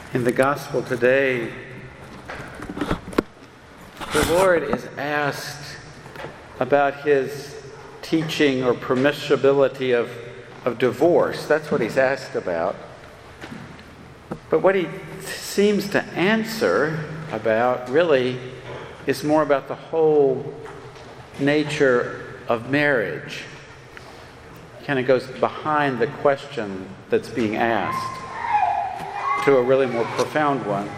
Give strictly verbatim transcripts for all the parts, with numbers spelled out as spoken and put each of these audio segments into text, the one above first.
In the gospel today, the Lord is asked about his teaching or permissibility of, of divorce. That's what he's asked about. But what he seems to answer about really is more about the whole nature of marriage. It kind of goes behind the question that's being asked to a really more profound one.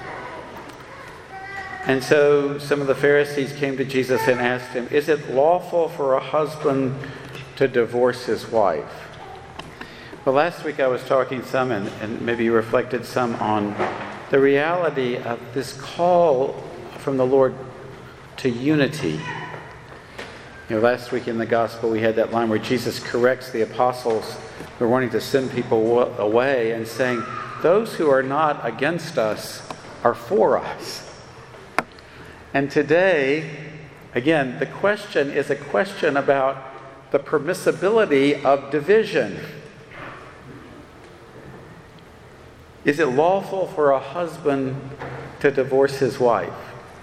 And so some of the Pharisees came to Jesus and asked him, "Is it lawful for a husband to divorce his wife?" Well, last week I was talking some, and, and maybe you reflected some, on the reality of this call from the Lord to unity. You know, last week in the gospel we had that line where Jesus corrects the apostles who are wanting to send people away and saying, "Those who are not against us are for us." And today, again, the question is a question about the permissibility of division. Is it lawful for a husband to divorce his wife?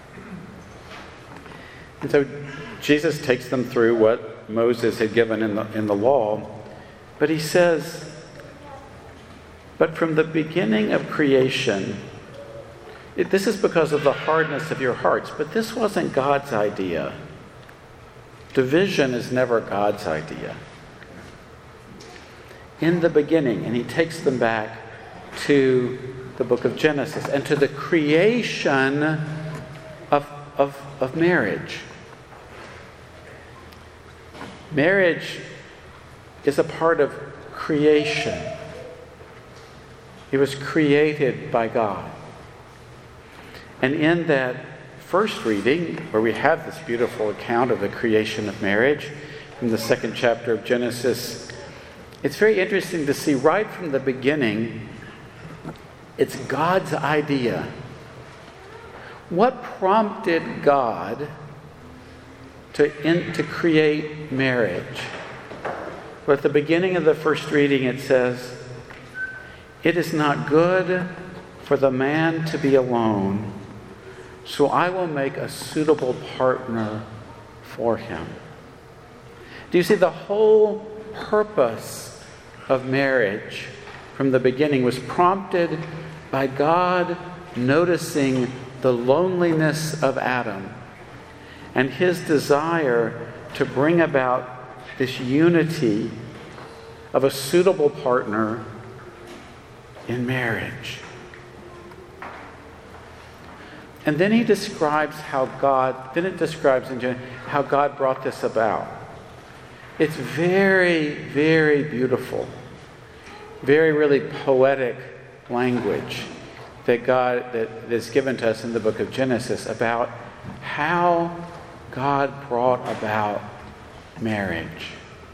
And so Jesus takes them through what Moses had given in the, in the law, but he says, "But from the beginning of creation," it, this is because of the hardness of your hearts, but this wasn't God's idea. Division is never God's idea. In the beginning, and he takes them back to the book of Genesis and to the creation of, of, of marriage. Marriage is a part of creation. It was created by God. And in that first reading, where we have this beautiful account of the creation of marriage, in the second chapter of Genesis, it's very interesting to see right from the beginning, it's God's idea. What prompted God to, in, to create marriage? Well, at the beginning of the first reading it says, "It is not good for the man to be alone, so I will make a suitable partner for him." Do you see, the whole purpose of marriage from the beginning was prompted by God noticing the loneliness of Adam and his desire to bring about this unity of a suitable partner in marriage. And then he describes how God, then it describes in general how God brought this about. It's very, very beautiful, very really poetic language that God, that is given to us in the book of Genesis about how God brought about marriage.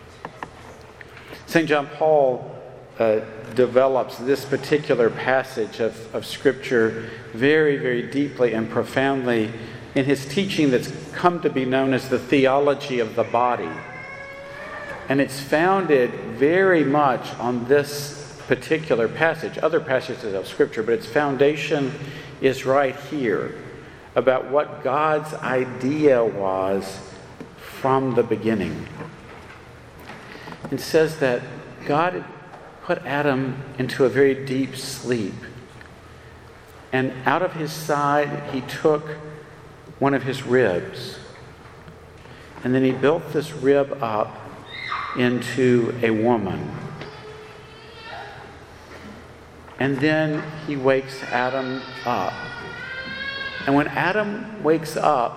Saint John Paul uh, develops this particular passage of, of Scripture very, very deeply and profoundly in his teaching that's come to be known as the theology of the body. And it's founded very much on this particular passage, other passages of Scripture, but its foundation is right here about what God's idea was from the beginning. It says that God put Adam into a very deep sleep. And out of his side, he took one of his ribs. And then he built this rib up into a woman. And then he wakes Adam up. And when Adam wakes up,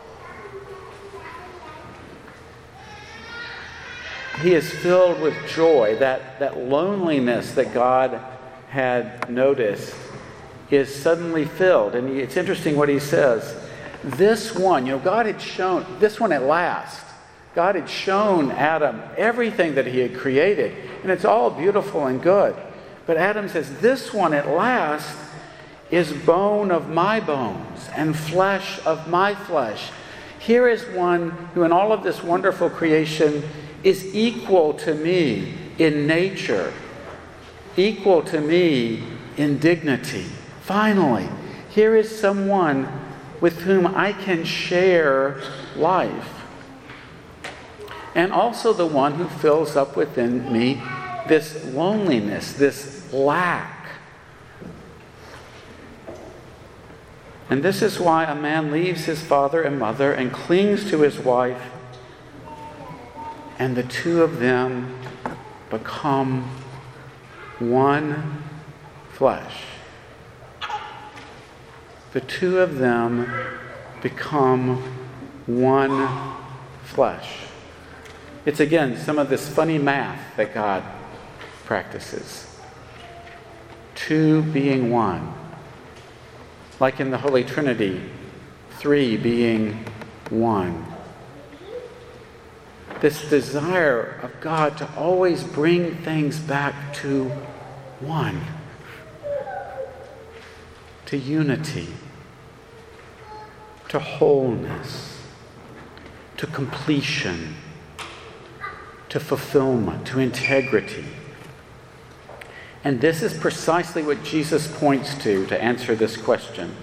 he is filled with joy. That, that loneliness that God had noticed is suddenly filled. And it's interesting what he says. This one, you know, God had shown, this one at last, God had shown Adam everything that he had created. And it's all beautiful and good. But Adam says, this one at last is bone of my bones and flesh of my flesh. Here is one who in all of this wonderful creation is equal to me in nature, equal to me in dignity. Finally, here is someone with whom I can share life. And also the one who fills up within me this loneliness, this lack. And this is why a man leaves his father and mother and clings to his wife, and the two of them become one flesh. The two of them become one flesh. It's again some of this funny math that God practices. Two being one. Like in the Holy Trinity, three being one. This desire of God to always bring things back to one. To unity. To wholeness. To completion. To fulfillment. To integrity. And this is precisely what Jesus points to to answer this question.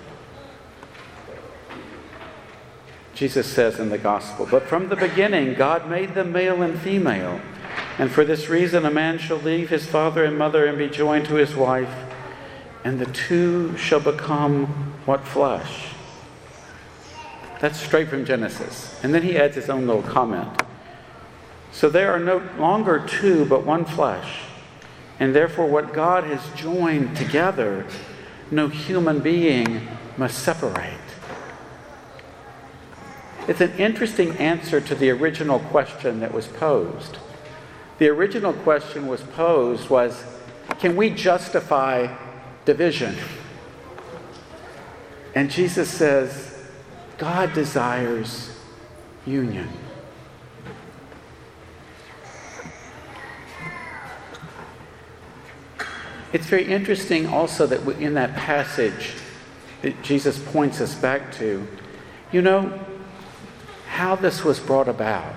Jesus says in the gospel, "But from the beginning God made them male and female, and for this reason a man shall leave his father and mother and be joined to his wife, and the two shall become what flesh?" That's straight from Genesis. And then he adds his own little comment. "So there are no longer two but one flesh. And therefore what God has joined together, no human being must separate." It's an interesting answer to the original question that was posed. The original question was posed was, can we justify division? And Jesus says, God desires union. It's very interesting also that in that passage that Jesus points us back to, you know, how this was brought about.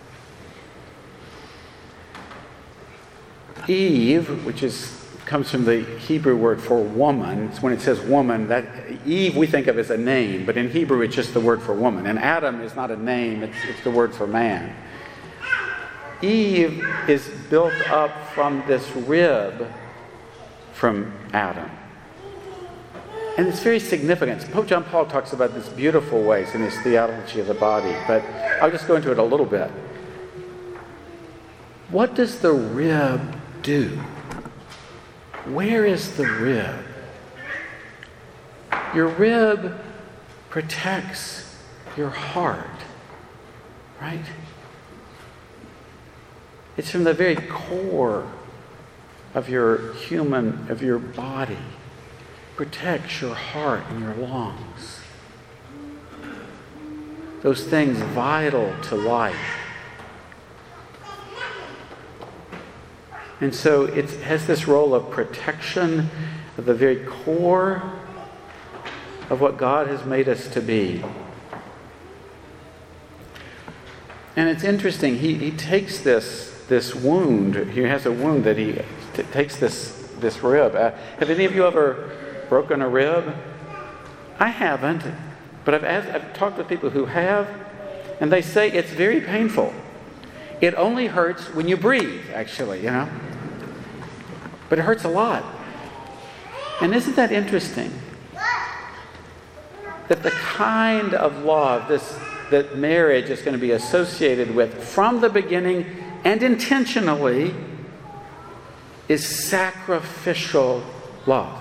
Eve, which is comes from the Hebrew word for woman. It's when it says woman, that Eve we think of as a name, but in Hebrew it's just the word for woman. And Adam is not a name, it's, it's the word for man. Eve is built up from this rib from Adam. And it's very significant. Pope John Paul talks about this beautiful ways in his theology of the body, but I'll just go into it a little bit. What does the rib do? Where is the rib? Your rib protects your heart, right? It's from the very core of your human, of your body. Protects your heart and your lungs. Those things vital to life. And so it has this role of protection of the very core of what God has made us to be. And it's interesting, he, he takes this, this wound, he has a wound that he t- takes this, this rib. Uh, have any of you ever broken a rib? I haven't, but I've, asked, I've talked with people who have, and they say it's very painful. It only hurts when you breathe, actually, you know. But it hurts a lot. And isn't that interesting? That the kind of love this that marriage is going to be associated with from the beginning and intentionally is sacrificial love.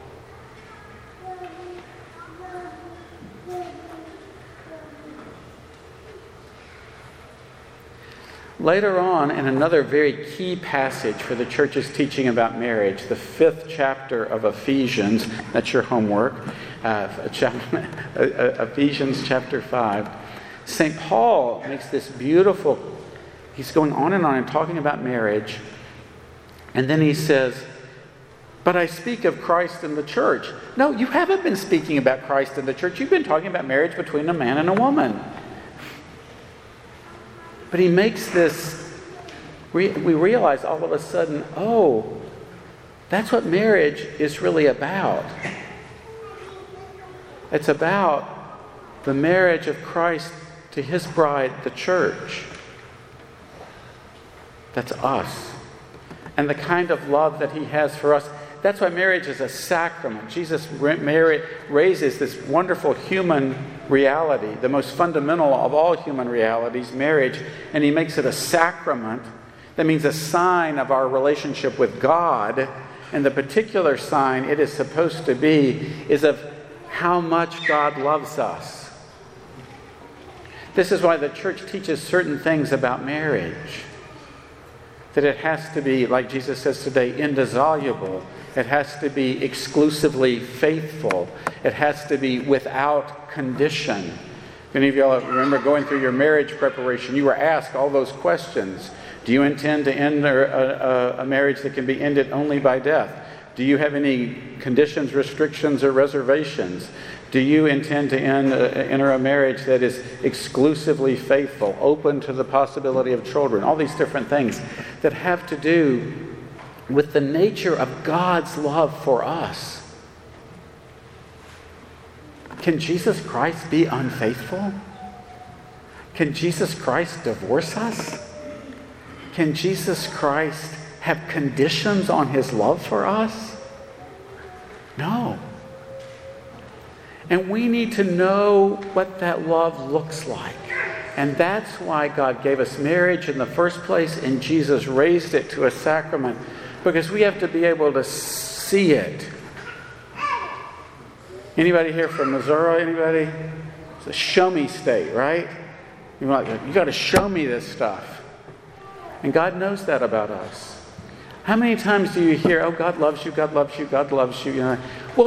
Later on, in another very key passage for the church's teaching about marriage, the fifth chapter of Ephesians, that's your homework, uh, Ephesians chapter five, Saint Paul makes this beautiful, he's going on and on and talking about marriage, and then he says, but I speak of Christ and the church. No, you haven't been speaking about Christ and the church. You've been talking about marriage between a man and a woman. But he makes this, we realize all of a sudden, oh, that's what marriage is really about. It's about the marriage of Christ to his bride, the church. That's us. And the kind of love that he has for us. That's why marriage is a sacrament. Jesus raises this wonderful human reality, the most fundamental of all human realities, marriage, and he makes it a sacrament. That means a sign of our relationship with God. And the particular sign it is supposed to be is of how much God loves us. This is why the church teaches certain things about marriage. That it has to be, like Jesus says today, indissoluble. It has to be exclusively faithful. It has to be without condition. Many of y'all remember going through your marriage preparation, you were asked all those questions. Do you intend to end a, a, a marriage that can be ended only by death? Do you have any conditions, restrictions, or reservations? Do you intend to end, uh, enter a marriage that is exclusively faithful, open to the possibility of children? All these different things that have to do with the nature of God's love for us. Can Jesus Christ be unfaithful? Can Jesus Christ divorce us? Can Jesus Christ have conditions on his love for us? No. And we need to know what that love looks like. And that's why God gave us marriage in the first place, and Jesus raised it to a sacrament, because we have to be able to see it. Anybody here from Missouri? Anybody? It's a show me state, right? You want, you got to show me this stuff. And God knows that about us. How many times do you hear, oh, God loves you, God loves you, God loves you? You know, well,